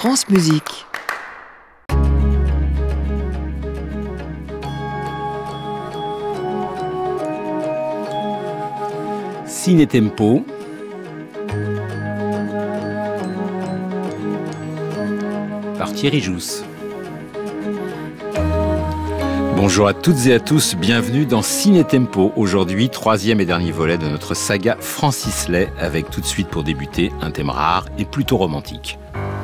France Musique. Ciné Tempo. Par Thierry Jousse. Bonjour à toutes et à tous, bienvenue dans Ciné Tempo. Aujourd'hui, troisième et dernier volet de notre saga Francis Lay, avec tout de suite pour débuter un thème rare et plutôt romantique.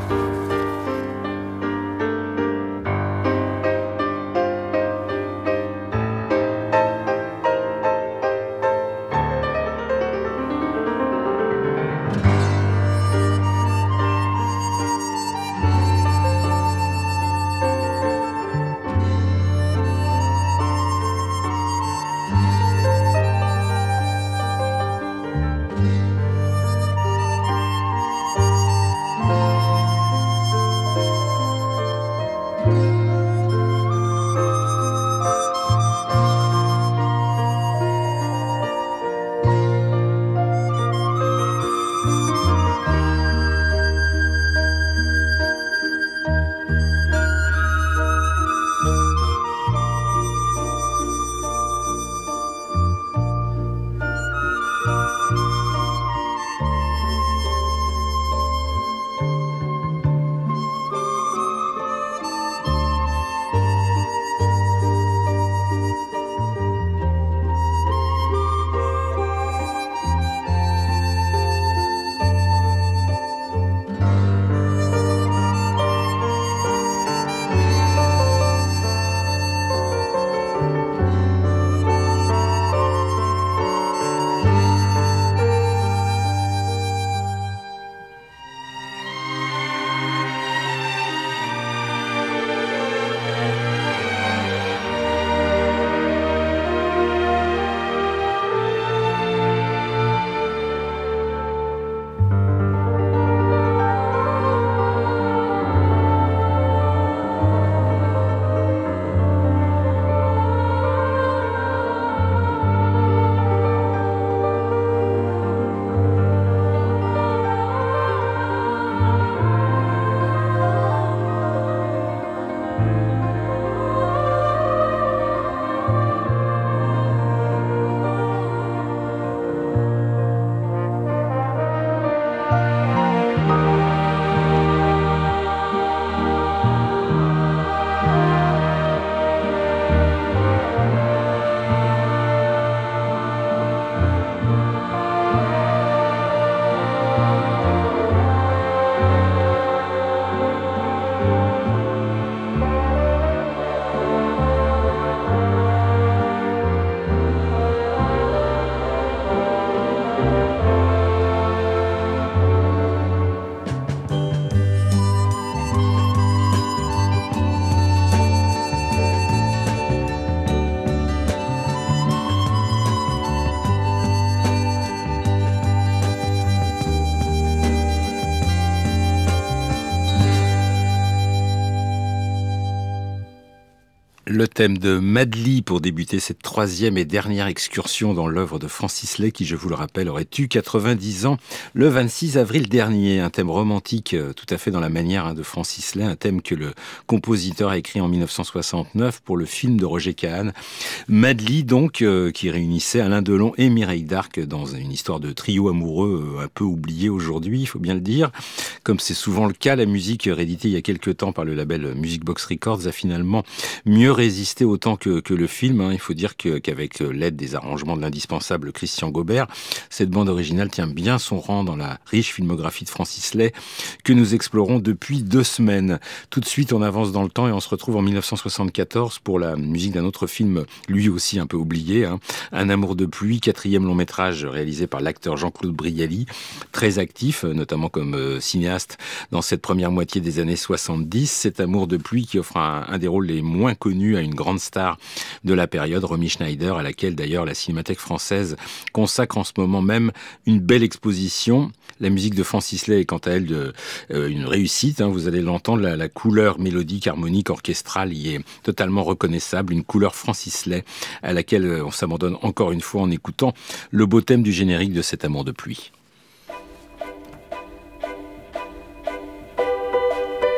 Le thème de Madly pour débuter cette troisième et dernière excursion dans l'œuvre de Francis Lay qui, je vous le rappelle, aurait eu 90 ans le 26 avril dernier. Un thème romantique tout à fait dans la manière de Francis Lay, un thème que le compositeur a écrit en 1969 pour le film de Roger Kahn. Madly donc, qui réunissait Alain Delon et Mireille Darc dans une histoire de trio amoureux un peu oublié aujourd'hui, il faut bien le dire. Comme c'est souvent le cas, la musique rééditée il y a quelques temps par le label Music Box Records a finalement mieux résisté autant que le film. Il faut dire qu'avec l'aide des arrangements de l'indispensable Christian Gaubert, cette bande originale tient bien son rang dans la riche filmographie de Francis Lay que nous explorons depuis 2 semaines. Tout de suite, on avance dans le temps et on se retrouve en 1974 pour la musique d'un autre film, lui aussi un peu oublié, Un amour de pluie, 4e long métrage réalisé par l'acteur Jean-Claude Brialy, très actif, notamment comme cinéaste dans cette première moitié des années 70. Cet amour de pluie qui offre un des rôles les moins connus à une grande star de la période, Romy Schneider, à laquelle d'ailleurs la Cinémathèque française consacre en ce moment même une belle exposition. La musique de Francis Lay est quant à elle une réussite. Vous allez l'entendre, la couleur mélodique, harmonique, orchestrale y est totalement reconnaissable. Une couleur Francis Lay à laquelle on s'abandonne encore une fois en écoutant le beau thème du générique de cet amour de pluie.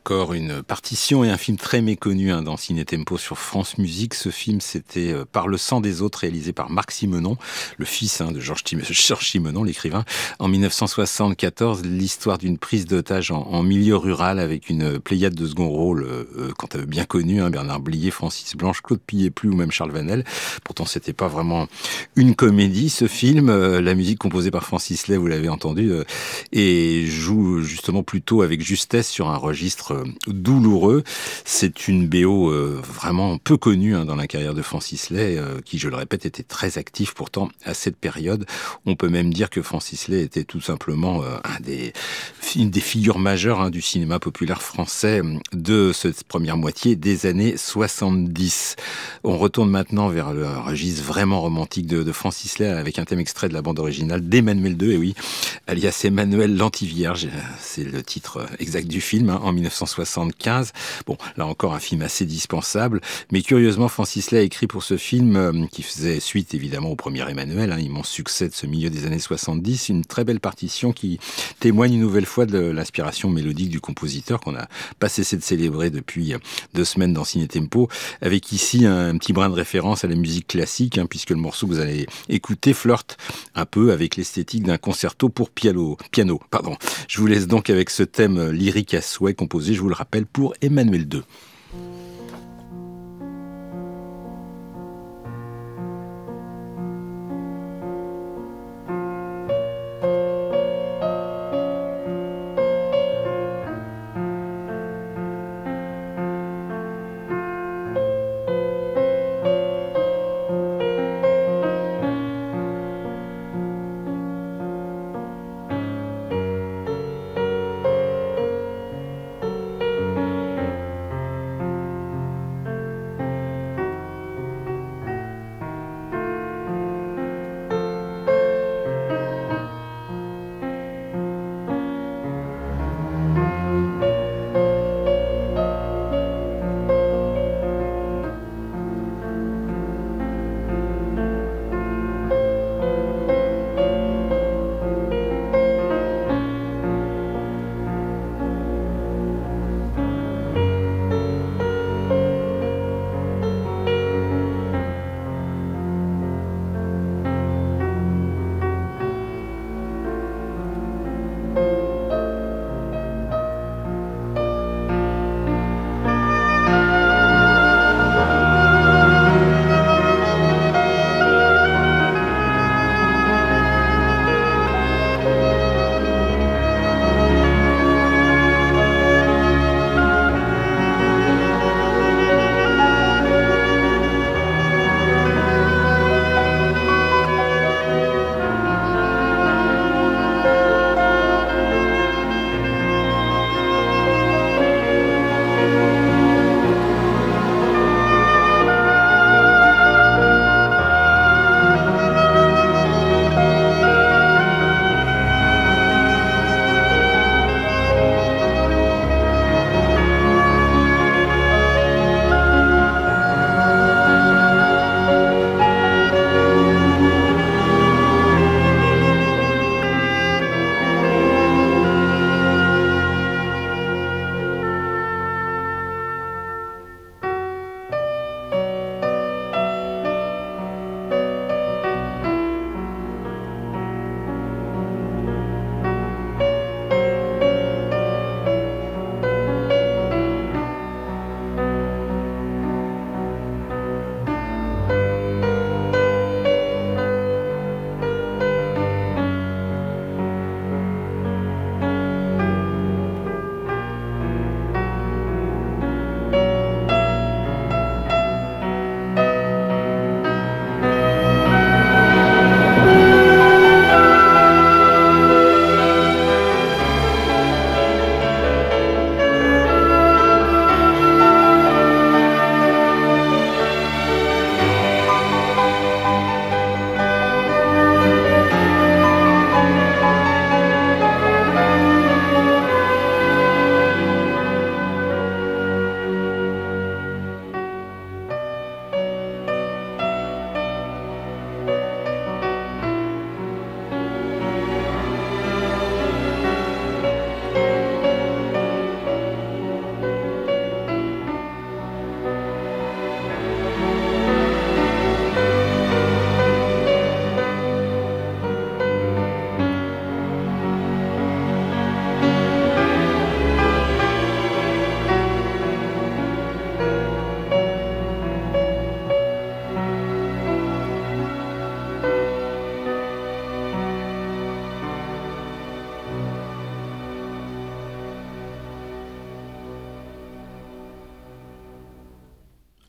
encore une partition et un film très méconnu dans Ciné Tempo sur France Musique. Ce film, c'était Par le sang des autres, réalisé par Marc Simenon, le fils de Georges Simenon, l'écrivain. En 1974, l'histoire d'une prise d'otage en milieu rural avec une pléiade de second rôle, quand même bien connus, Bernard Blier, Francis Blanche, Claude Pillet-Plus ou même Charles Vanel. Pourtant, c'était pas vraiment une comédie, ce film. La musique composée par Francis Lay, vous l'avez entendu, et joue justement plutôt avec justesse sur un registre douloureux. C'est une BO vraiment peu connue dans la carrière de Francis Lay, qui, je le répète, était très actif pourtant à cette période. On peut même dire que Francis Lay était tout simplement une des figures majeures du cinéma populaire français de cette première moitié des années 70. On retourne maintenant vers le registre vraiment romantique de Francis Lay avec un thème extrait de la bande originale d'Emmanuel II, et oui, alias Emmanuel l'Antivierge, c'est le titre exact du film, en 1975. Bon, là encore un film assez dispensable, mais curieusement Francis Lay a écrit pour ce film, qui faisait suite évidemment au premier Emmanuel, immense succès de ce milieu des années 70, une très belle partition qui témoigne une nouvelle fois de l'inspiration mélodique du compositeur qu'on n'a pas cessé de célébrer depuis 2 semaines dans Ciné Tempo, avec ici un petit brin de référence à la musique classique, puisque le morceau que vous allez écouter flirte un peu avec l'esthétique d'un concerto pour piano. Je vous laisse donc avec ce thème lyrique à souhait composé, je vous le rappelle, pour Emmanuel II.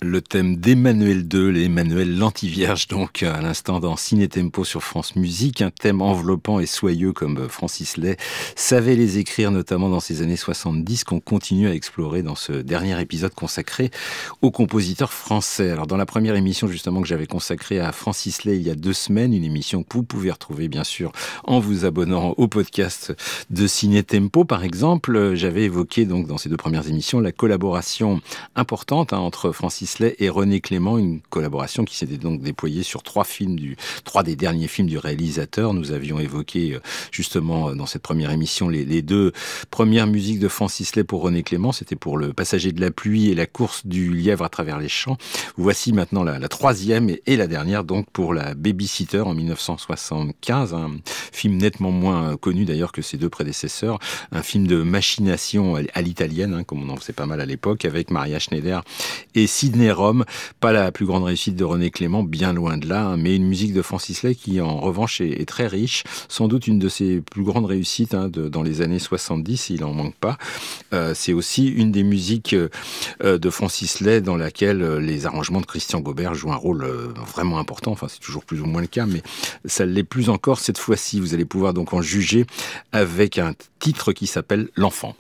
Le thème d'Emmanuel II, l'Emmanuel l'Antivierge, donc à l'instant dans Ciné Tempo sur France Musique, un thème enveloppant et soyeux comme Francis Lay savait les écrire, notamment dans ces années 70, qu'on continue à explorer dans ce dernier épisode consacré aux compositeurs français. Alors dans la première émission justement que j'avais consacrée à Francis Lay il y a 2 semaines, une émission que vous pouvez retrouver bien sûr en vous abonnant au podcast de Ciné Tempo par exemple, j'avais évoqué donc dans ces 2 premières émissions la collaboration importante entre Francis Lay et René Clément, une collaboration qui s'était donc déployée sur 3 des derniers films du réalisateur. Nous avions évoqué justement dans cette première émission les 2 premières musiques de Francis Lay pour René Clément, c'était pour Le Passager de la pluie et La course du lièvre à travers les champs. Voici maintenant la 3e et la dernière donc pour La Baby-Sitter en 1975, un film nettement moins connu d'ailleurs que ses 2 prédécesseurs, un film de machination à l'italienne, comme on en faisait pas mal à l'époque, avec Maria Schneider et Sidney Rome. Pas la plus grande réussite de René Clément, bien loin de là, mais une musique de Francis Lay qui en revanche est très riche, sans doute une de ses plus grandes réussites dans les années 70, il en manque pas. C'est aussi une des musiques de Francis Lay dans laquelle les arrangements de Christian Gaubert jouent un rôle vraiment important, enfin c'est toujours plus ou moins le cas, mais ça l'est plus encore cette fois-ci. Vous allez pouvoir donc en juger avec un titre qui s'appelle L'Enfant.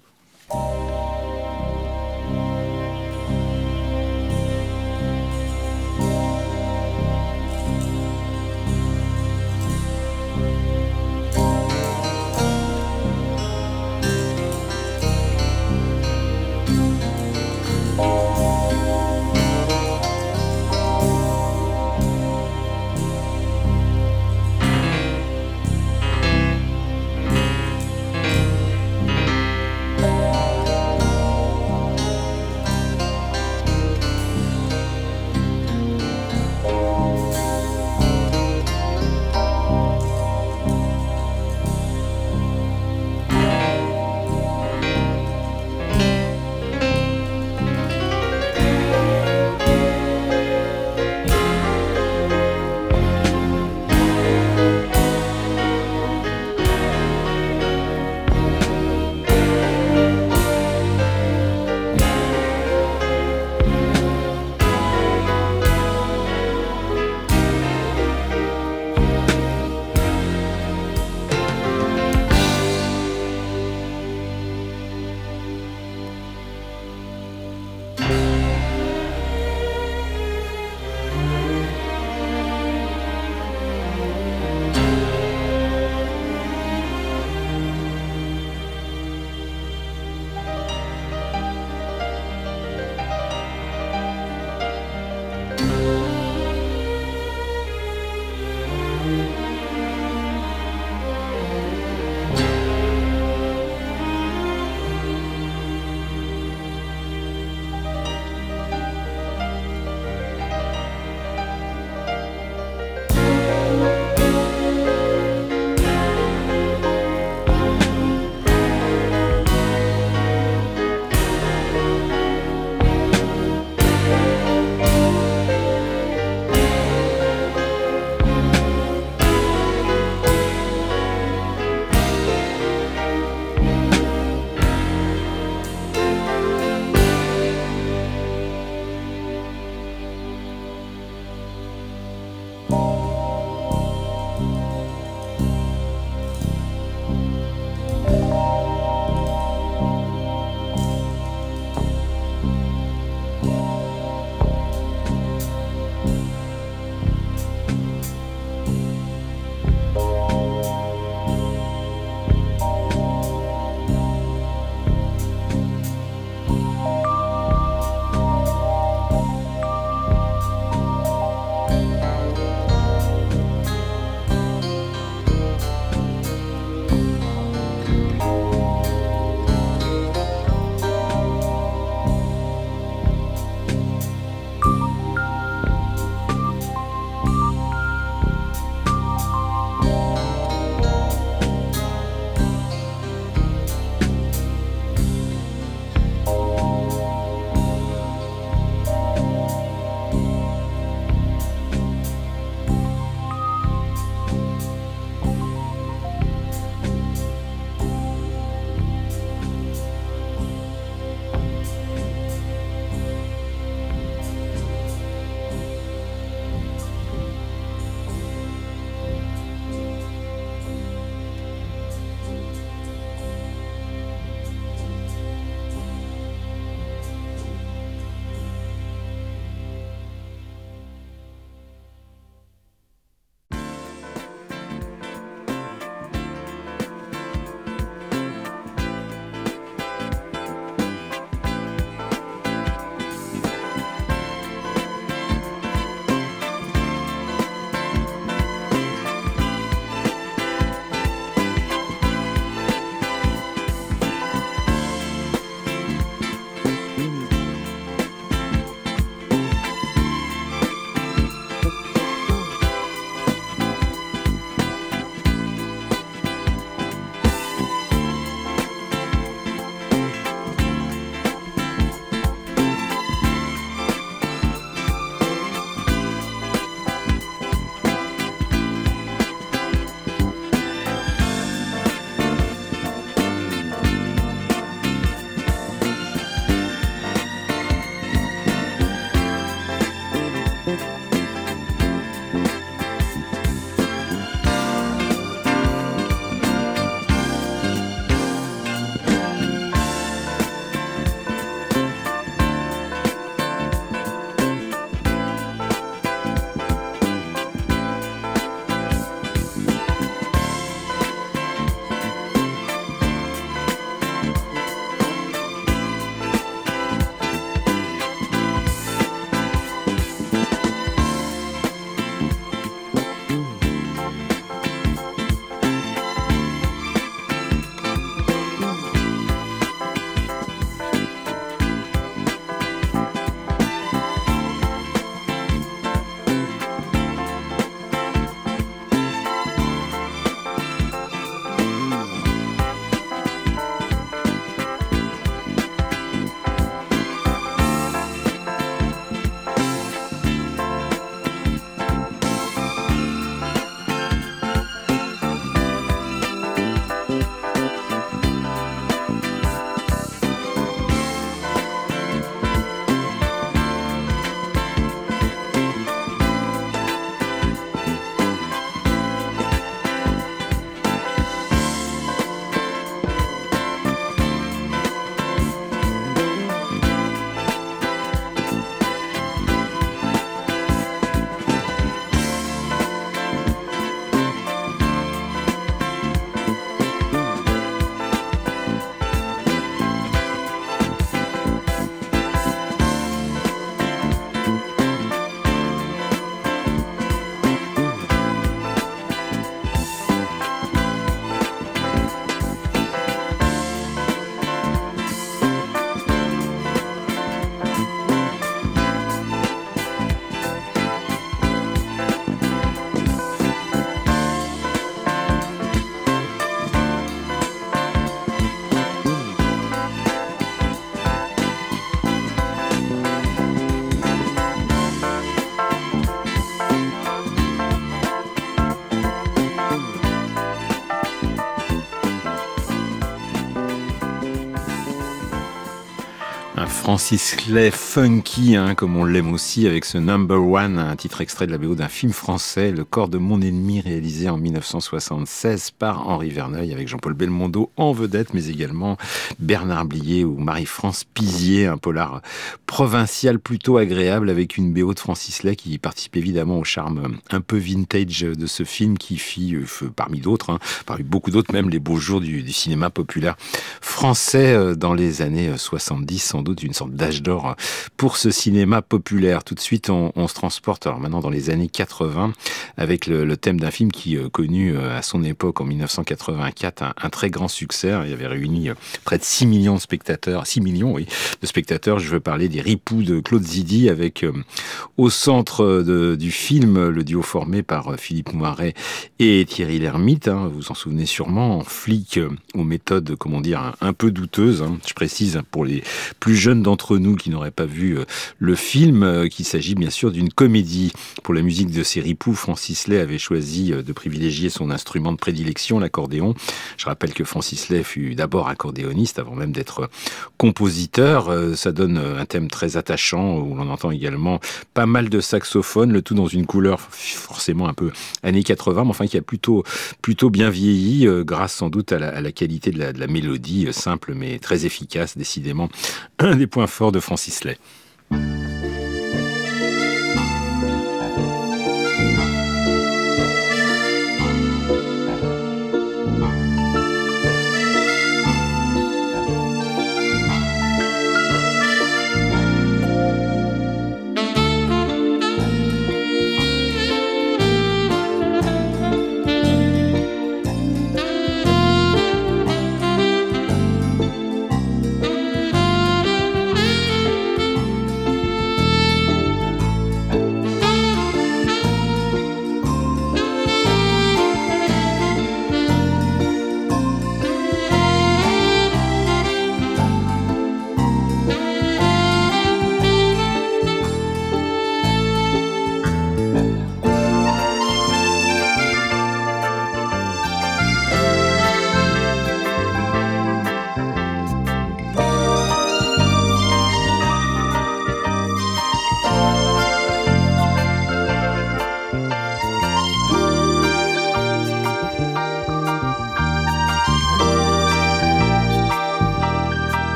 Francis Clay funky, comme on l'aime aussi, avec ce Number One, un titre extrait de la BO d'un film français, Le corps de mon ennemi, réalisé en 1976 par Henri Verneuil, avec Jean-Paul Belmondo en vedette, mais également Bernard Blier ou Marie-France Pizier, un polar provincial plutôt agréable, avec une BO de Francis Lay qui participe évidemment au charme un peu vintage de ce film qui fit, parmi d'autres, parmi beaucoup d'autres, même les beaux jours du cinéma populaire français dans les années 70, sans doute une sorte d'âge d'or pour ce cinéma populaire. Tout de suite, on se transporte alors maintenant dans les années 80 avec le thème d'un film qui connut à son époque, en 1984, un très grand succès. Il avait réuni près de 6 millions de spectateurs. 6 millions, oui, de spectateurs. Je veux parler des Ripoux de Claude Zidi, avec au centre du film le duo formé par Philippe Noiret et Thierry Lhermitte. Vous vous en souvenez sûrement, en flic aux méthodes, comment dire, un peu douteuses. Je précise pour les plus jeunes d'entre nous qui n'auraient pas vu le film, qu'il s'agit bien sûr d'une comédie. Pour la musique de ces Ripoux, Francis Lay avait choisi de privilégier son instrument de prédilection, l'accordéon. Je rappelle que Francis Lay fut d'abord accordéoniste avant même d'être compositeur. Ça donne un thème très attachant où l'on entend également pas mal de saxophones, le tout dans une couleur forcément un peu années 80, mais enfin qui a plutôt bien vieilli, grâce sans doute à la qualité de la mélodie, simple mais très efficace, décidément un des points forts de Francis Lay.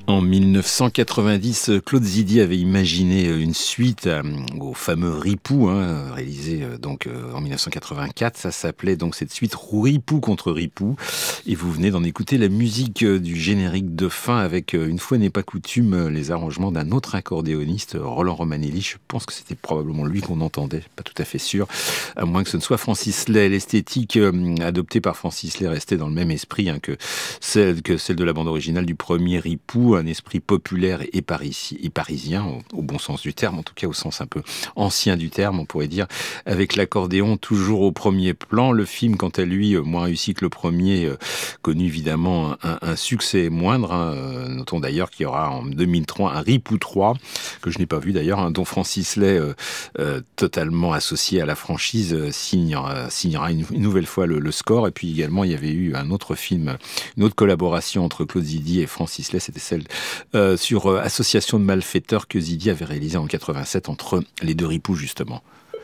En 1990, Claude Zidi avait imaginé une suite au fameux Ripou, réalisé en 1984. Ça s'appelait donc cette suite Ripou contre Ripou. Et vous venez d'en écouter la musique du générique de fin avec, une fois n'est pas coutume, les arrangements d'un autre accordéoniste, Roland Romanelli. Je pense que c'était probablement lui qu'on entendait, pas tout à fait sûr, à moins que ce ne soit Francis Lay. L'esthétique adoptée par Francis Lay restait dans le même esprit que celle de la bande originale du premier Ripou. Un esprit populaire et parisien, au bon sens du terme, en tout cas au sens un peu ancien du terme, on pourrait dire, avec l'accordéon toujours au premier plan. Le film, quant à lui, moins réussi que le premier, connu évidemment un succès moindre. Notons d'ailleurs qu'il y aura en 2003 un Ripou 3, que je n'ai pas vu d'ailleurs, dont Francis Lay, totalement associé à la franchise, signera une nouvelle fois le score. Et puis également, il y avait eu un autre film, une autre collaboration entre Claude Zidi et Francis Lay, c'était celle sur Association de malfaiteurs que Zidi avait réalisé en 87 entre les deux ripoux justement.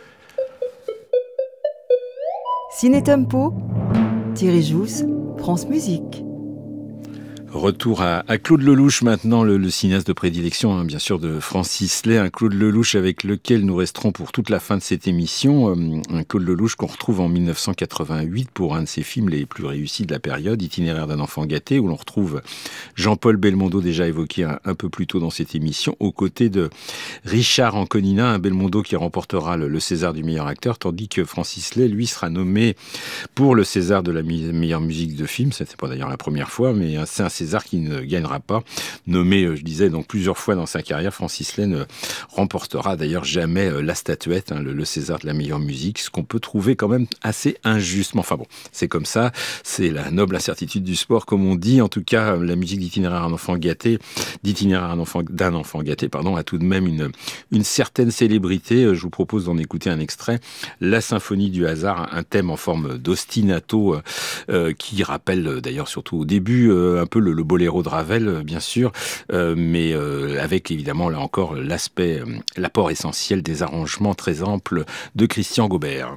Ciné Tempo, Thierry Jousse, France Musique. Retour à Claude Lelouch maintenant, le cinéaste de prédilection, bien sûr, de Francis Lay. Un Claude Lelouch avec lequel nous resterons pour toute la fin de cette émission. Un Claude Lelouch qu'on retrouve en 1988 pour un de ses films les plus réussis de la période, Itinéraire d'un enfant gâté, où l'on retrouve Jean-Paul Belmondo, déjà évoqué un peu plus tôt dans cette émission, aux côtés de Richard Anconina, un Belmondo qui remportera le César du meilleur acteur, tandis que Francis Lay, lui, sera nommé pour le César de la meilleure musique de film. C'était pas d'ailleurs la première fois, mais c'est un César qui ne gagnera pas. Nommé, je disais, donc plusieurs fois dans sa carrière, Francis Lay ne remportera d'ailleurs jamais la statuette, le César de la meilleure musique, ce qu'on peut trouver quand même assez injuste. Mais enfin bon, c'est comme ça, c'est la noble incertitude du sport, comme on dit. En tout cas, la musique d'Itinéraire d'un enfant gâté, a tout de même une certaine célébrité. Je vous propose d'en écouter un extrait. La symphonie du hasard, un thème en forme d'ostinato qui rappelle d'ailleurs surtout au début un peu le boléro de Ravel, bien sûr, mais avec évidemment là encore l'apport essentiel des arrangements très amples de Christian Gaubert.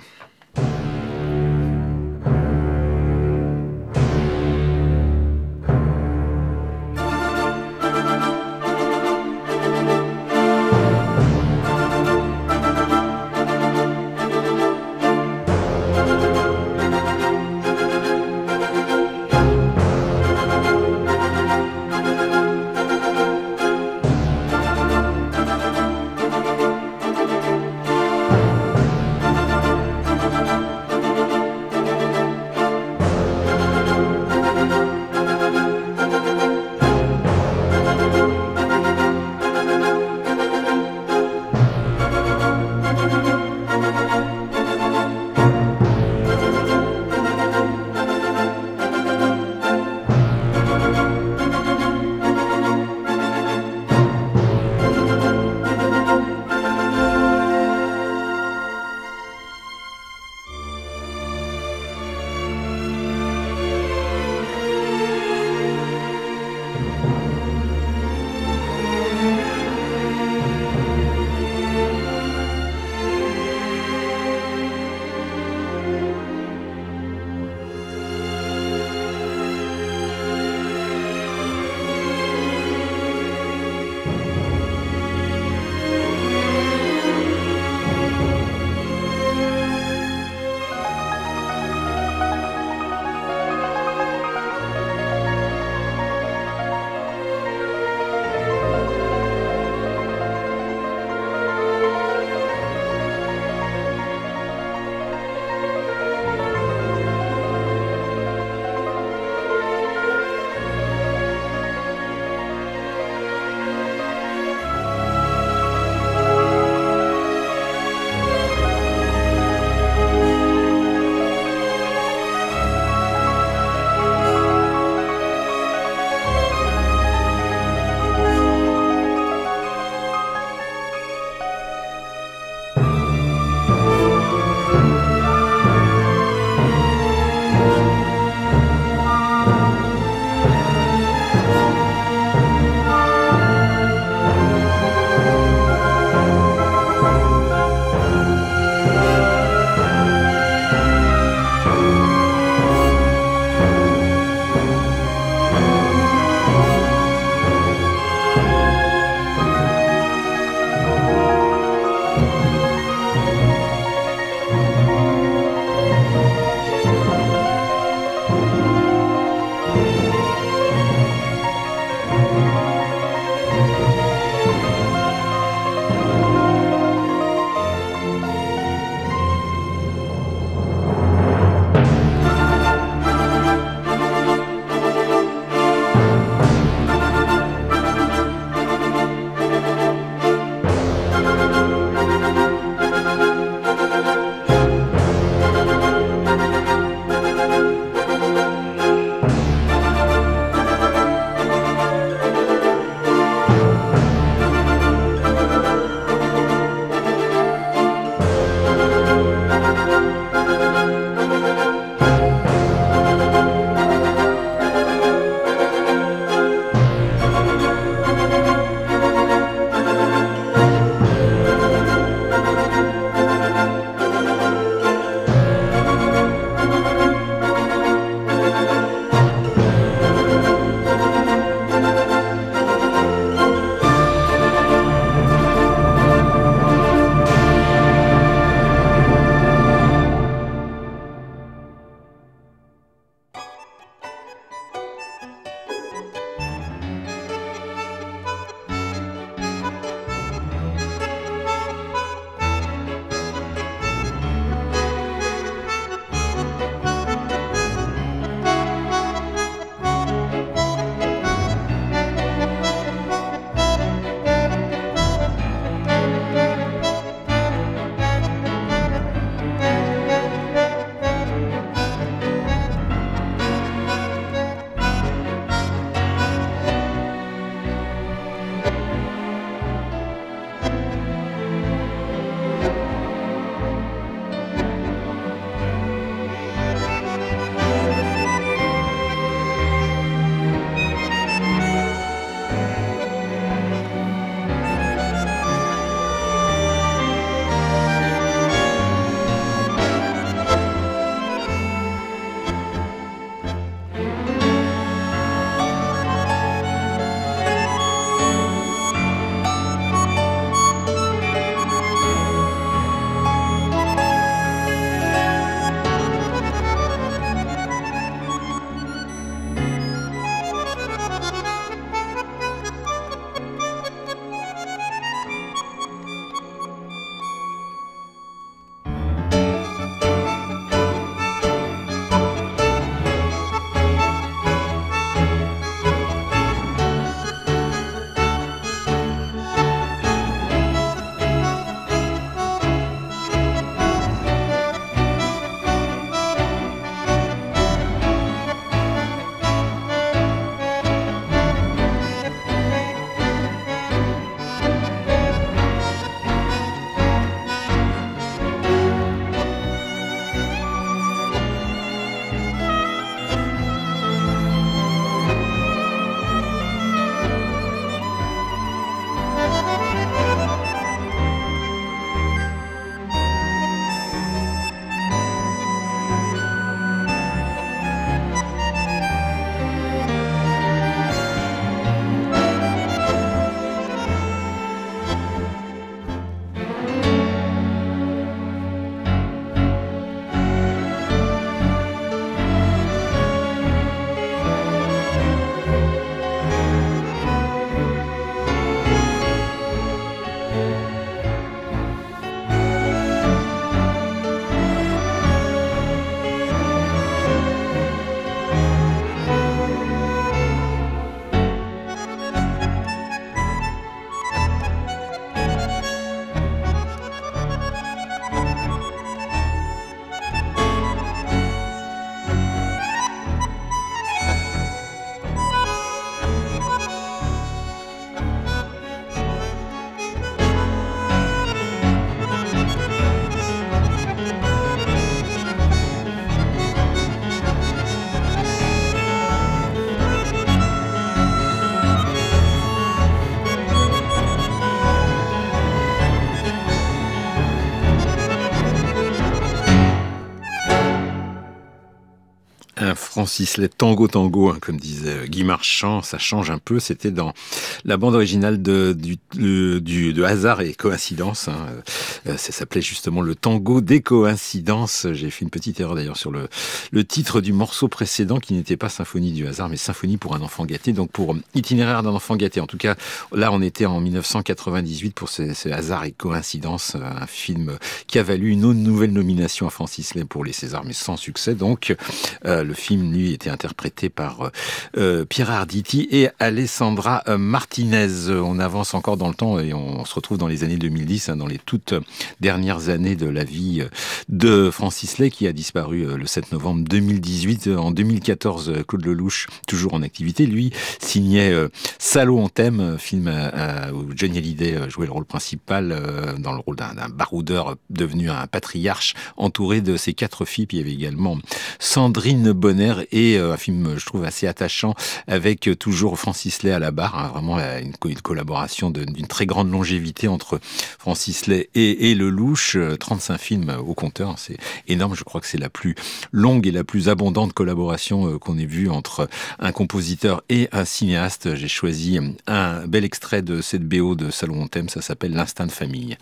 Un Francis Lay tango tango, hein, comme disait Guy Marchand, ça change un peu. C'était dans la bande originale de Hasard et Coïncidence. Hein. Ça s'appelait justement le tango des coïncidences. J'ai fait une petite erreur d'ailleurs sur le titre du morceau précédent qui n'était pas Symphonie du hasard, mais Symphonie pour un enfant gâté. Donc pour Itinéraire d'un enfant gâté. En tout cas, là on était en 1998 pour ce Hasard et Coïncidence, un film qui a valu une nouvelle nomination à Francis Lay pour les Césars, mais sans succès. Donc le film, lui, était interprété par Pierre Arditi et Alessandra Martinez. On avance encore dans le temps et on se retrouve dans les années 2010, hein, dans les toutes dernières années de la vie de Francis Lay, qui a disparu le 7 novembre 2018. En 2014, Claude Lelouch, toujours en activité, lui, signait Salaud en thème, film où Johnny Hallyday jouait le rôle principal, dans le rôle d'un baroudeur devenu un patriarche, entouré de ses 4 filles. Puis il y avait également Sandrine Bonner et un film, je trouve, assez attachant avec toujours Francis Lay à la barre, hein, vraiment une collaboration d'une très grande longévité entre Francis Lay et Lelouch. 35 films au compteur, c'est énorme. Je crois que c'est la plus longue et la plus abondante collaboration qu'on ait vue entre un compositeur et un cinéaste. J'ai choisi un bel extrait de cette BO de Salaud en thème, ça s'appelle L'Instinct de famille.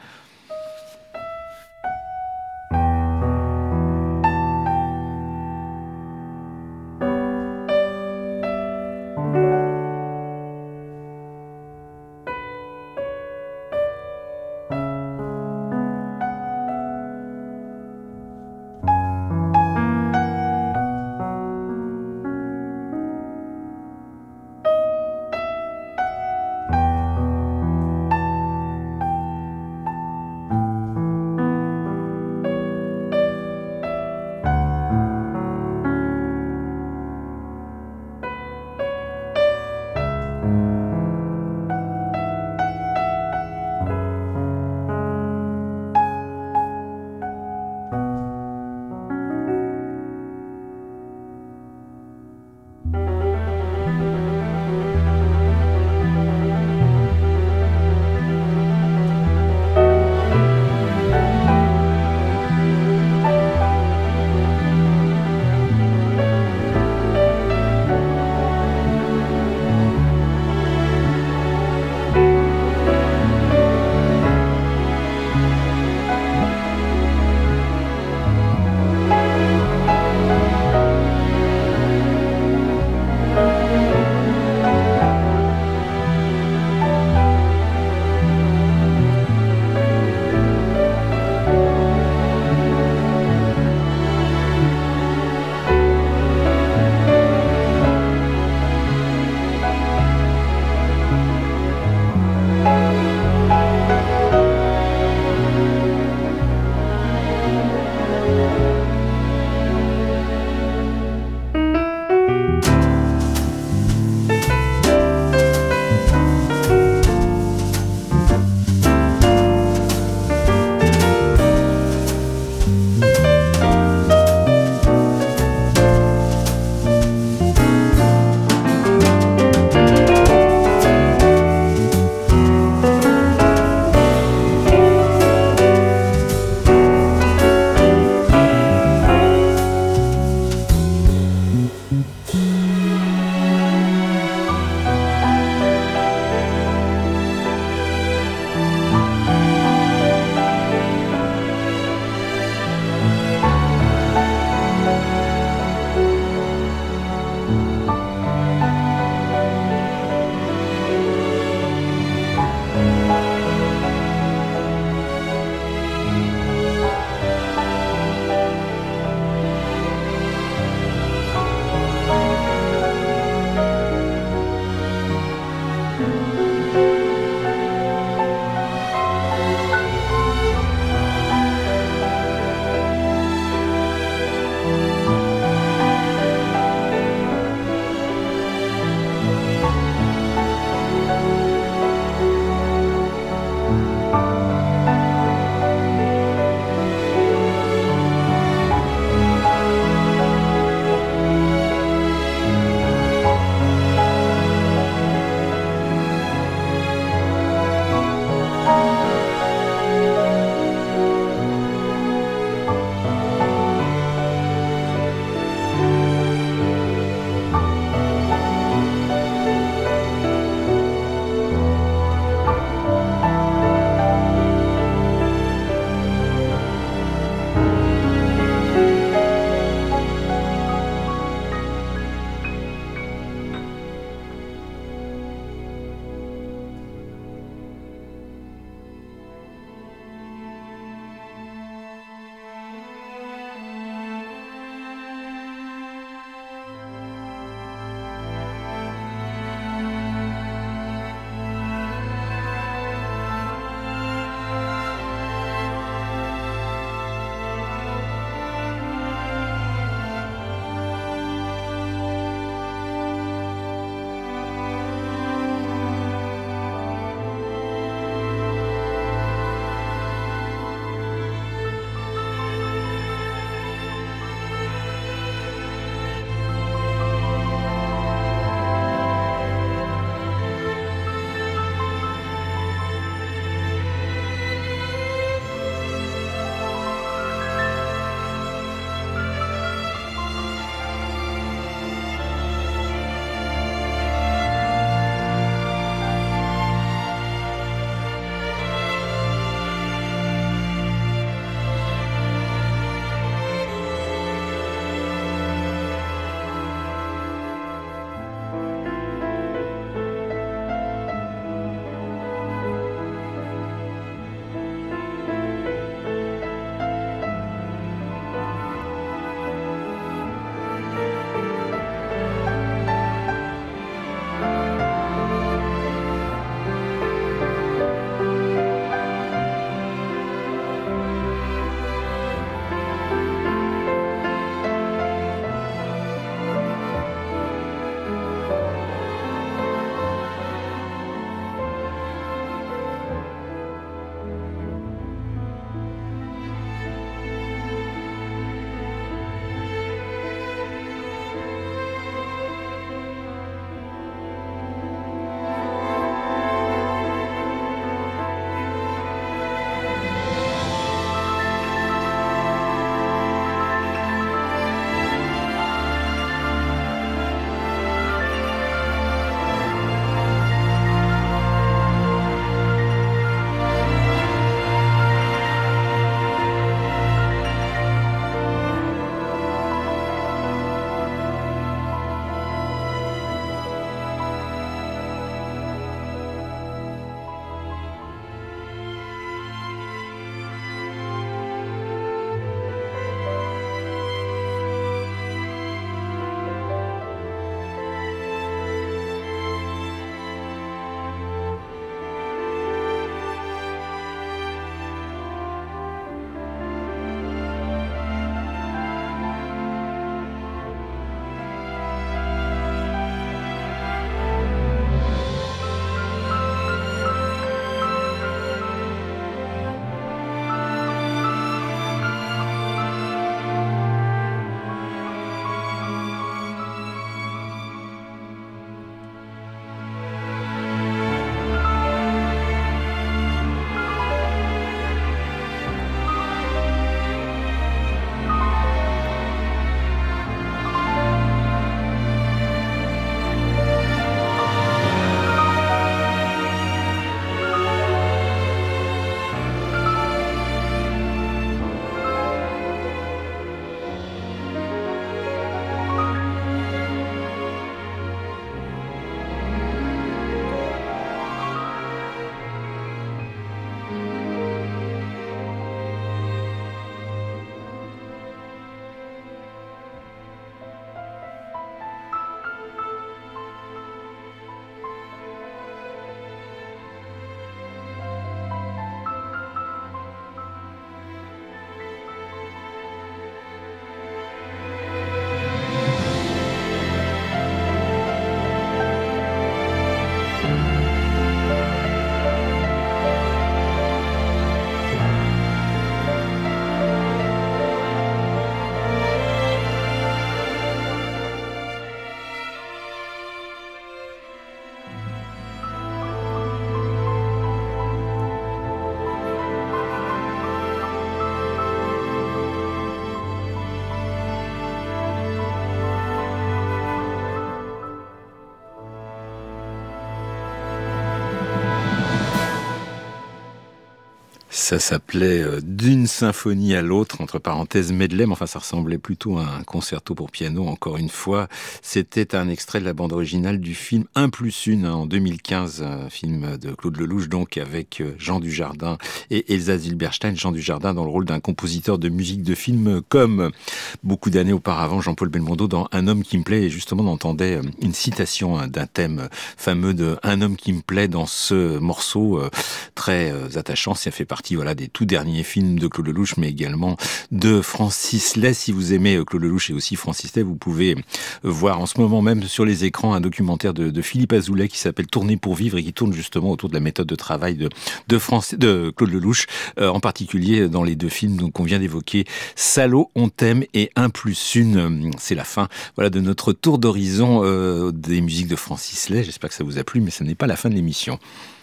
ça s'appelait D'une symphonie à l'autre, entre parenthèses medley, mais enfin ça ressemblait plutôt à un concerto pour piano, encore une fois. C'était un extrait de la bande originale du film 1+1 en 2015, un film de Claude Lelouch, donc avec Jean Dujardin et Elsa Zilberstein. Jean Dujardin dans le rôle d'un compositeur de musique de film, comme beaucoup d'années auparavant, Jean-Paul Belmondo dans Un homme qui me plaît, et justement on entendait une citation d'un thème fameux de Un homme qui me plaît dans ce morceau très attachant. Ça fait partie des tout derniers films de Claude Lelouch, mais également de Francis Lay. Si vous aimez Claude Lelouch et aussi Francis Lay, vous pouvez voir en ce moment même sur les écrans un documentaire de Philippe Azoulay qui s'appelle Tourner pour vivre et qui tourne justement autour de la méthode de travail de Claude Lelouch, en particulier dans les deux films qu'on vient d'évoquer, Salaud, On t'aime et 1+1. C'est la fin de notre tour d'horizon des musiques de Francis Lay. J'espère que ça vous a plu, mais ce n'est pas la fin de l'émission.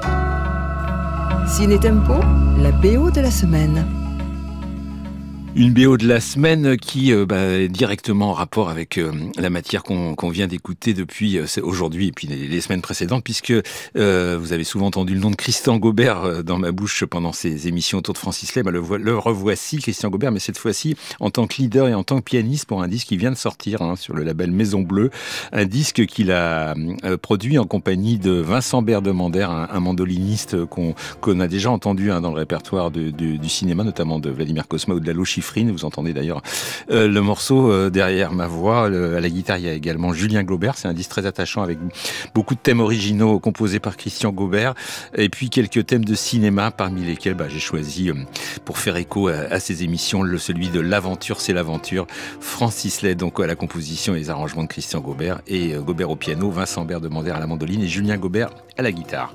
Ciné Tempo, la BO de la semaine. Une BO de la semaine qui est directement en rapport avec la matière qu'on vient d'écouter depuis aujourd'hui et puis les semaines précédentes, puisque vous avez souvent entendu le nom de Christian Gaubert dans ma bouche pendant ces émissions autour de Francis Lay. Le revoici, Christian Gaubert, mais cette fois-ci en tant que leader et en tant que pianiste pour un disque qui vient de sortir sur le label Maison Bleue, un disque qu'il a produit en compagnie de Vincent Berdemander, un mandoliniste qu'on a déjà entendu dans le répertoire du cinéma, notamment de Vladimir Cosma ou de Lalo Schifrin. Vous entendez d'ailleurs le morceau derrière ma voix. À la guitare, il y a également Julien Glaubert. C'est un disque très attachant avec beaucoup de thèmes originaux composés par Christian Gaubert. Et puis quelques thèmes de cinéma, parmi lesquels j'ai choisi, pour faire écho à ces émissions, celui de L'aventure, c'est l'aventure. Francis Lay, donc à la composition et les arrangements de Christian Gaubert. Et Gaubert au piano, Vincent Berdemander à la mandoline et Julien Gaubert à la guitare.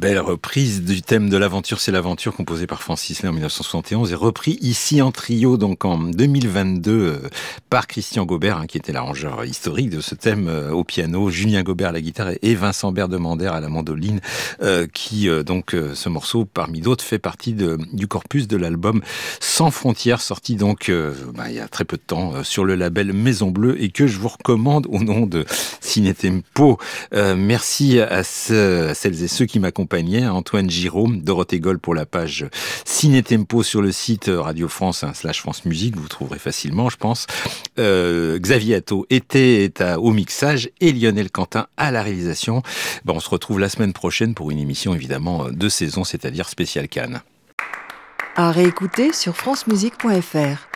belle reprise du thème de l'aventure, c'est l'aventure, composé par Francis Lay en 1971 et repris ici en trio, donc en 2022, par Christian Gaubert, qui était l'arrangeur historique de ce thème au piano, Julien Gaubert à la guitare et Vincent Berdemander à la mandoline, ce morceau, parmi d'autres, fait partie du corpus de l'album Sans Frontières, sorti donc il y a très peu de temps sur le label Maison Bleue et que je vous recommande au nom de Ciné Tempo. Merci à celles et ceux qui m'accompagnaient, Antoine Giraud, Dorothée Goll pour la page Ciné Tempo sur le site Radio France /France Musique, vous trouverez facilement, je pense. Xavier Atto était au mixage et Lionel Quentin à la réalisation. On se retrouve la semaine prochaine pour une émission évidemment de saison, c'est-à-dire spéciale Cannes. À réécouter sur francemusique.fr.